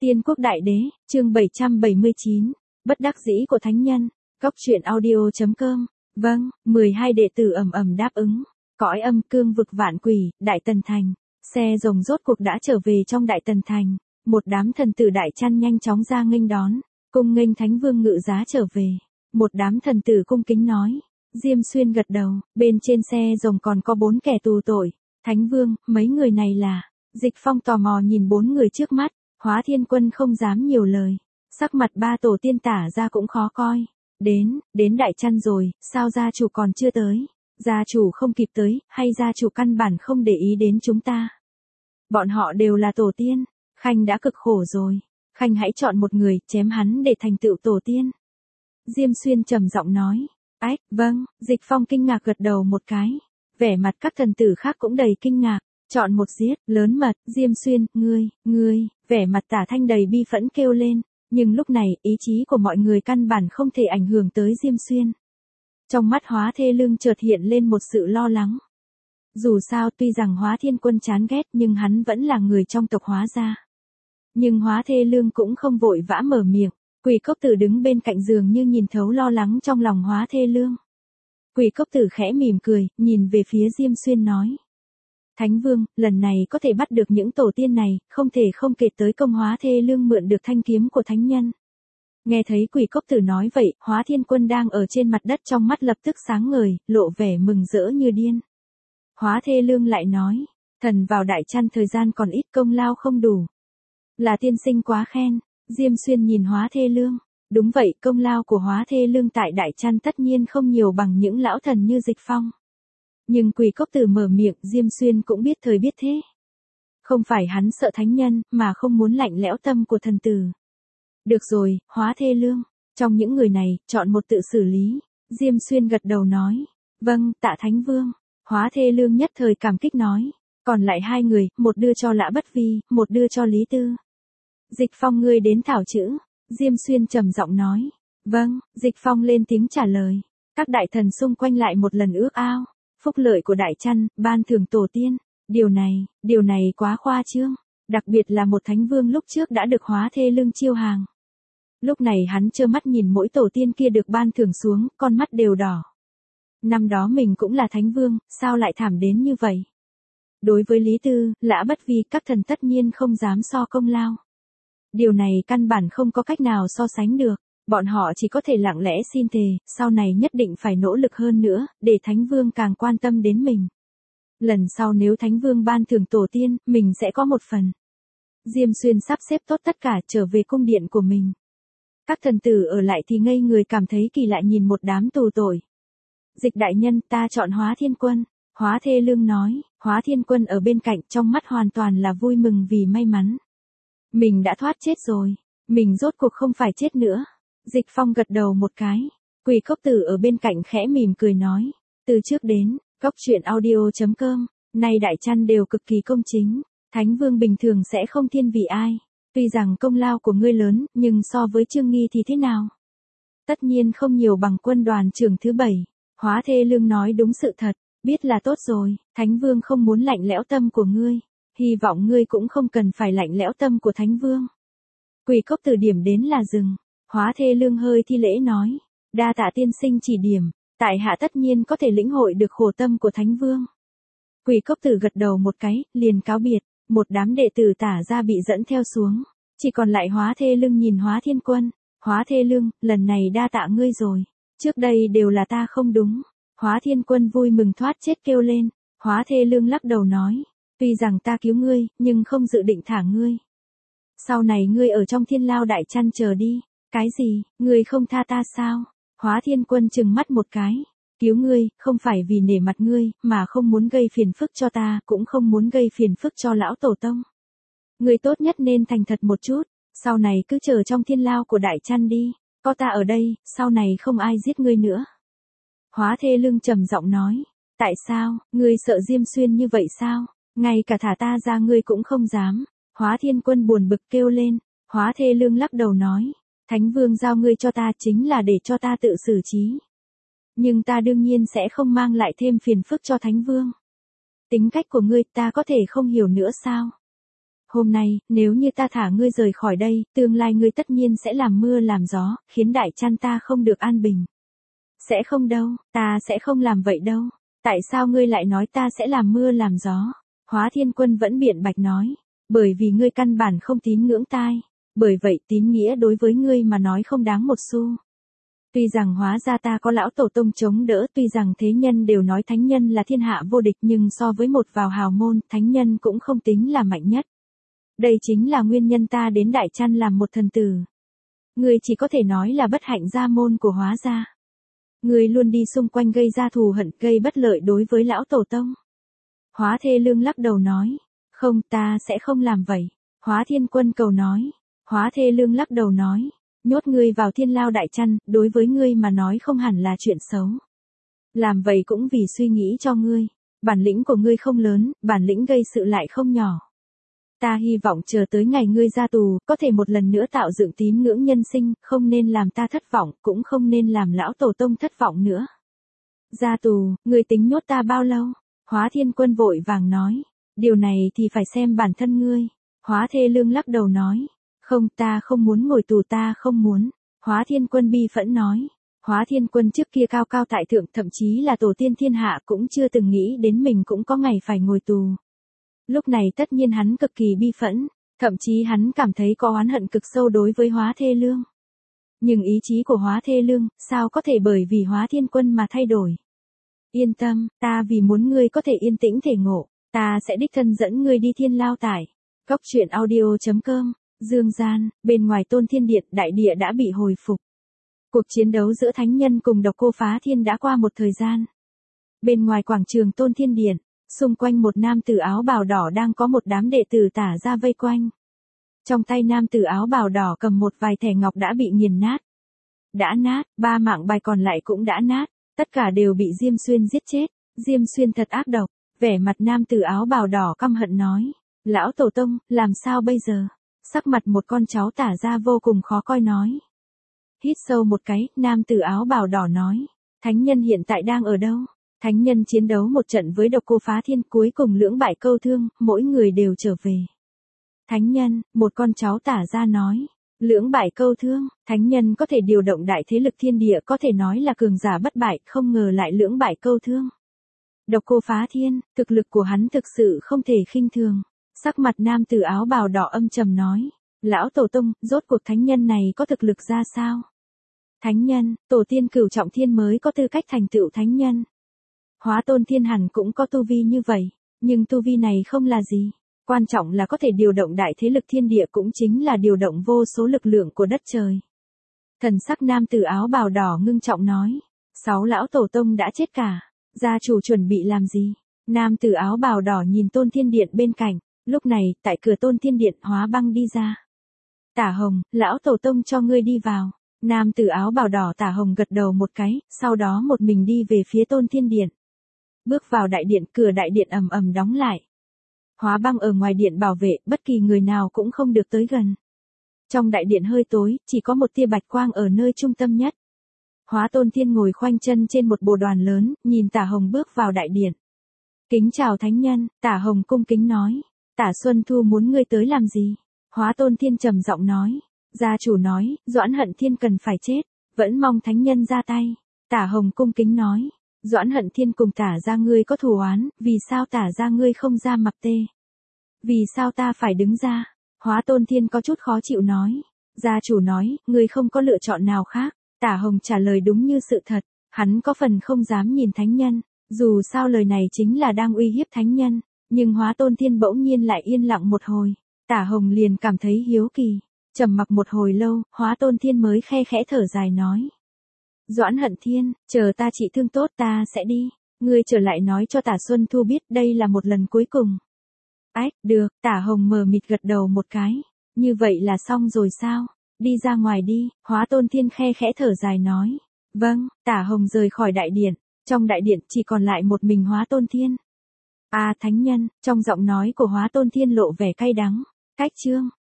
Tiên quốc đại đế, chương 779, bất đắc dĩ của thánh nhân, góc truyện audio.com. Vâng, 12 đệ tử ầm ầm đáp ứng. Cõi âm cương vực vạn quỷ, Đại Tần Thành. Xe rồng rốt cuộc đã trở về trong Đại Tần Thành. Một đám thần tử đại chăn nhanh chóng ra nghênh đón, cung nghênh Thánh Vương ngự giá trở về. Một đám thần tử cung kính nói. Diêm Xuyên gật đầu, bên trên xe rồng còn có 4 kẻ tù tội. Thánh Vương, mấy người này là... Dịch Phong tò mò nhìn 4 người trước mắt. Hóa Thiên Quân không dám nhiều lời, sắc mặt ba tổ tiên tả ra cũng khó coi. Đến Đại Chăn rồi, sao gia chủ còn chưa tới? Gia chủ không kịp tới, hay gia chủ căn bản không để ý đến chúng ta? Bọn họ đều là tổ tiên, Khanh đã cực khổ rồi. Khanh hãy chọn một người, chém hắn để thành tựu tổ tiên. Diêm Xuyên trầm giọng nói. Ách, vâng, Dịch Phong kinh ngạc gật đầu một cái. Vẻ mặt các thần tử khác cũng đầy kinh ngạc. Chọn một giết, lớn mật, Diêm Xuyên, ngươi, vẻ mặt Tả Thanh đầy bi phẫn kêu lên, nhưng lúc này, ý chí của mọi người căn bản không thể ảnh hưởng tới Diêm Xuyên. Trong mắt Hóa Thê Lương chợt hiện lên một sự lo lắng. Dù sao tuy rằng Hóa Thiên Quân chán ghét nhưng hắn vẫn là người trong tộc Hóa gia. Nhưng Hóa Thê Lương cũng không vội vã mở miệng, Quỷ Cốc Tử đứng bên cạnh giường như nhìn thấu lo lắng trong lòng Hóa Thê Lương. Quỷ Cốc Tử khẽ mỉm cười, nhìn về phía Diêm Xuyên nói. Thánh Vương, lần này có thể bắt được những tổ tiên này, không thể không kể tới công Hóa Thê Lương mượn được thanh kiếm của thánh nhân. Nghe thấy Quỷ Cốc Tử nói vậy, Hóa Thiên Quân đang ở trên mặt đất trong mắt lập tức sáng ngời, lộ vẻ mừng rỡ như điên. Hóa Thê Lương lại nói, thần vào Đại Chăn thời gian còn ít, công lao không đủ. Là tiên sinh quá khen. Diêm Xuyên nhìn Hóa Thê Lương. Đúng vậy, công lao của Hóa Thê Lương tại Đại Chăn tất nhiên không nhiều bằng những lão thần như Dịch Phong. Nhưng Quỷ Cốc Tử mở miệng, Diêm Xuyên cũng biết thời biết thế. Không phải hắn sợ thánh nhân, mà không muốn lạnh lẽo tâm của thần tử. Được rồi, Hóa Thê Lương, trong những người này, chọn một tự xử lý. Diêm Xuyên gật đầu nói. Vâng, tạ Thánh Vương. Hóa Thê Lương nhất thời cảm kích nói. Còn lại 2 người, một đưa cho Lã Bất Vi, một đưa cho Lý Tư. Dịch Phong ngươi đến thảo chữ. Diêm Xuyên trầm giọng nói. Vâng, Dịch Phong lên tiếng trả lời. Các đại thần xung quanh lại một lần ước ao. Phúc lợi của Đại Chăn, ban thưởng tổ tiên. Điều này quá khoa trương. Đặc biệt là một thánh vương lúc trước đã được Hóa Thê Lương chiêu hàng. Lúc này hắn trơ mắt nhìn mỗi tổ tiên kia được ban thưởng xuống, con mắt đều đỏ. Năm đó mình cũng là thánh vương, sao lại thảm đến như vậy? Đối với Lý Tư, Lã Bất Vi, các thần tất nhiên không dám so công lao. Điều này căn bản không có cách nào so sánh được. Bọn họ chỉ có thể lặng lẽ xin thề, sau này nhất định phải nỗ lực hơn nữa, để Thánh Vương càng quan tâm đến mình. Lần sau nếu Thánh Vương ban thưởng tổ tiên, mình sẽ có một phần. Diêm Xuyên sắp xếp tốt tất cả trở về cung điện của mình. Các thần tử ở lại thì ngây người cảm thấy kỳ lạ nhìn một đám tù tội. Dịch đại nhân, ta chọn Hóa Thiên Quân. Hóa Thê Lương nói. Hóa Thiên Quân ở bên cạnh, trong mắt hoàn toàn là vui mừng vì may mắn. Mình đã thoát chết rồi. Mình rốt cuộc không phải chết nữa. Dịch Phong gật đầu một cái. Quỷ Cốc Tử ở bên cạnh khẽ mỉm cười nói. Từ trước đến, góc truyện audio.com, nay Đại Chăn đều cực kỳ công chính. Thánh Vương bình thường sẽ không thiên vị ai. Tuy rằng công lao của ngươi lớn, nhưng so với Trương Nghi thì thế nào? Tất nhiên không nhiều bằng quân đoàn trưởng thứ 7. Hóa Thê Lương nói đúng sự thật. Biết là tốt rồi, Thánh Vương không muốn lạnh lẽo tâm của ngươi. Hy vọng ngươi cũng không cần phải lạnh lẽo tâm của Thánh Vương. Quỷ Cốc Tử điểm đến là dừng. Hóa Thê Lương hơi thi lễ nói. Đa tạ tiên sinh chỉ điểm, tại hạ tất nhiên có thể lĩnh hội được khổ tâm của Thánh Vương. Quỷ Cốc Tử gật đầu một cái, liền cáo biệt. Một đám đệ tử tả ra bị dẫn theo xuống. Chỉ còn lại Hóa Thê Lương nhìn Hóa Thiên Quân. Hóa Thê Lương, lần này đa tạ ngươi rồi. Trước đây đều là ta không đúng. Hóa Thiên Quân vui mừng thoát chết kêu lên. Hóa Thê Lương lắc đầu nói. Tuy rằng ta cứu ngươi, nhưng không dự định thả ngươi. Sau này ngươi ở trong Thiên Lao Đại Chăn chờ đi. Cái gì, ngươi không tha ta sao? Hóa Thiên Quân trừng mắt một cái. Cứu ngươi, không phải vì nể mặt ngươi, mà không muốn gây phiền phức cho ta, cũng không muốn gây phiền phức cho lão tổ tông. Ngươi tốt nhất nên thành thật một chút, sau này cứ chờ trong Thiên Lao của Đại Chăn đi, có ta ở đây, sau này không ai giết ngươi nữa. Hóa Thê Lương trầm giọng nói, tại sao, ngươi sợ Diêm Xuyên như vậy sao? Ngay cả thả ta ra ngươi cũng không dám. Hóa Thiên Quân buồn bực kêu lên. Hóa Thê Lương lắc đầu nói, Thánh Vương giao ngươi cho ta chính là để cho ta tự xử trí. Nhưng ta đương nhiên sẽ không mang lại thêm phiền phức cho Thánh Vương. Tính cách của ngươi ta có thể không hiểu nữa sao? Hôm nay, nếu như ta thả ngươi rời khỏi đây, tương lai ngươi tất nhiên sẽ làm mưa làm gió, khiến đại chăn ta không được an bình. Sẽ không đâu, ta sẽ không làm vậy đâu. Tại sao ngươi lại nói ta sẽ làm mưa làm gió? Hóa Thiên Quân vẫn biện bạch nói. Bởi vì ngươi căn bản không tín ngưỡng tai. Bởi vậy tín nghĩa đối với ngươi mà nói không đáng một xu. Tuy rằng hóa ra ta có lão tổ tông chống đỡ, tuy rằng thế nhân đều nói thánh nhân là thiên hạ vô địch, nhưng so với một vào hào môn, thánh nhân cũng không tính là mạnh nhất. Đây chính là nguyên nhân ta đến đại chăn làm một thần tử. Ngươi chỉ có thể nói là bất hạnh gia môn của hóa gia. Ngươi luôn đi xung quanh gây ra thù hận, gây bất lợi đối với lão tổ tông. Hóa Thê Lương lắc đầu nói. Không, ta sẽ không làm vậy. Hóa Thiên Quân cầu nói. Hóa Thê Lương lắc đầu nói. Nhốt ngươi vào thiên lao đại chăn, đối với ngươi mà nói không hẳn là chuyện xấu. Làm vậy cũng vì suy nghĩ cho ngươi. Bản lĩnh của ngươi không lớn, bản lĩnh gây sự lại không nhỏ. Ta hy vọng chờ tới ngày ngươi ra tù, có thể một lần nữa tạo dựng tín ngưỡng nhân sinh, không nên làm ta thất vọng, cũng không nên làm lão tổ tông thất vọng nữa. Ra tù, ngươi tính nhốt ta bao lâu? Hóa Thiên Quân vội vàng nói. Điều này thì phải xem bản thân ngươi. Hóa Thê Lương lắc đầu nói. Không, ta không muốn ngồi tù, ta không muốn. Hóa Thiên Quân bi phẫn nói. Hóa Thiên Quân trước kia cao cao tại thượng, thậm chí là tổ tiên thiên hạ, cũng chưa từng nghĩ đến mình cũng có ngày phải ngồi tù. Lúc này tất nhiên hắn cực kỳ bi phẫn, thậm chí hắn cảm thấy có oán hận cực sâu đối với Hóa Thê Lương. Nhưng ý chí của Hóa Thê Lương, sao có thể bởi vì Hóa Thiên Quân mà thay đổi? Yên tâm, ta vì muốn ngươi có thể yên tĩnh thể ngộ, ta sẽ đích thân dẫn ngươi đi thiên lao tải. Cốc truyện audio.com, Dương gian, bên ngoài Tôn Thiên Điện, đại địa đã bị hồi phục. Cuộc chiến đấu giữa thánh nhân cùng độc cô phá thiên đã qua một thời gian. Bên ngoài quảng trường Tôn Thiên Điện, xung quanh một nam tử áo bào đỏ đang có một đám đệ tử tả ra vây quanh. Trong tay nam tử áo bào đỏ cầm một vài thẻ ngọc đã bị nghiền nát. Đã nát, 3 mạng bài còn lại cũng đã nát, tất cả đều bị Diêm Xuyên giết chết. Diêm Xuyên thật ác độc, vẻ mặt nam tử áo bào đỏ căm hận nói. Lão tổ tông, làm sao bây giờ? Sắc mặt một con cháu tả ra vô cùng khó coi nói. Hít sâu một cái, nam tử áo bào đỏ nói. Thánh nhân hiện tại đang ở đâu? Thánh nhân chiến đấu một trận với độc cô phá thiên, cuối cùng lưỡng bại câu thương, mỗi người đều trở về. Thánh nhân, một con cháu tả ra nói. Lưỡng bại câu thương, thánh nhân có thể điều động đại thế lực thiên địa, có thể nói là cường giả bất bại, không ngờ lại lưỡng bại câu thương. Độc cô phá thiên, thực lực của hắn thực sự không thể khinh thường. Sắc mặt nam tử áo bào đỏ âm trầm nói. Lão tổ tông, rốt cuộc thánh nhân này có thực lực ra sao? Thánh nhân, tổ tiên cửu trọng thiên mới có tư cách thành tựu thánh nhân. Hóa Tôn Thiên hẳn cũng có tu vi như vậy, nhưng tu vi này không là gì. Quan trọng là có thể điều động đại thế lực thiên địa, cũng chính là điều động vô số lực lượng của đất trời. Thần sắc nam tử áo bào đỏ ngưng trọng nói. 6 lão tổ tông đã chết cả. Gia chủ chuẩn bị làm gì? Nam tử áo bào đỏ nhìn Tôn Thiên Điện bên cạnh. Lúc này, tại cửa Tôn Thiên Điện, Hóa Băng đi ra. Tả Hồng, lão tổ tông cho ngươi đi vào. Nam tử áo bào đỏ Tả Hồng gật đầu một cái, sau đó một mình đi về phía Tôn Thiên Điện. Bước vào đại điện, cửa đại điện ầm ầm đóng lại. Hóa Băng ở ngoài điện bảo vệ, bất kỳ người nào cũng không được tới gần. Trong đại điện hơi tối, chỉ có một tia bạch quang ở nơi trung tâm nhất. Hóa Tôn Thiên ngồi khoanh chân trên một bồ đoàn lớn, nhìn Tả Hồng bước vào đại điện. Kính chào thánh nhân, Tả Hồng cung kính nói. Tả Xuân Thu muốn ngươi tới làm gì? Hóa Tôn Thiên trầm giọng nói. Gia chủ nói, Doãn Hận Thiên cần phải chết, vẫn mong thánh nhân ra tay. Tả Hồng cung kính nói. Doãn Hận Thiên cùng Tả gia ngươi có thù oán, vì sao Tả gia ngươi không ra mặt tê? Vì sao ta phải đứng ra? Hóa Tôn Thiên có chút khó chịu nói. Gia chủ nói, ngươi không có lựa chọn nào khác. Tả Hồng trả lời đúng như sự thật, hắn có phần không dám nhìn thánh nhân, dù sao lời này chính là đang uy hiếp thánh nhân, nhưng Hóa Tôn Thiên bỗng nhiên lại yên lặng một hồi. Tả Hồng liền cảm thấy hiếu kỳ, trầm mặc một hồi lâu, Hóa Tôn Thiên mới khe khẽ thở dài nói. Doãn Hận Thiên, chờ ta trị thương tốt ta sẽ đi, ngươi trở lại nói cho Tả Xuân Thu biết đây là một lần cuối cùng. Ách, được, Tả Hồng mờ mịt gật đầu một cái, như vậy là xong rồi sao? Đi ra ngoài đi, Hóa Tôn Thiên khe khẽ thở dài nói. Vâng, Tả Hồng rời khỏi đại điện, trong đại điện chỉ còn lại một mình Hóa Tôn Thiên. À thánh nhân, trong giọng nói của Hóa Tôn Thiên lộ vẻ cay đắng. Cách chương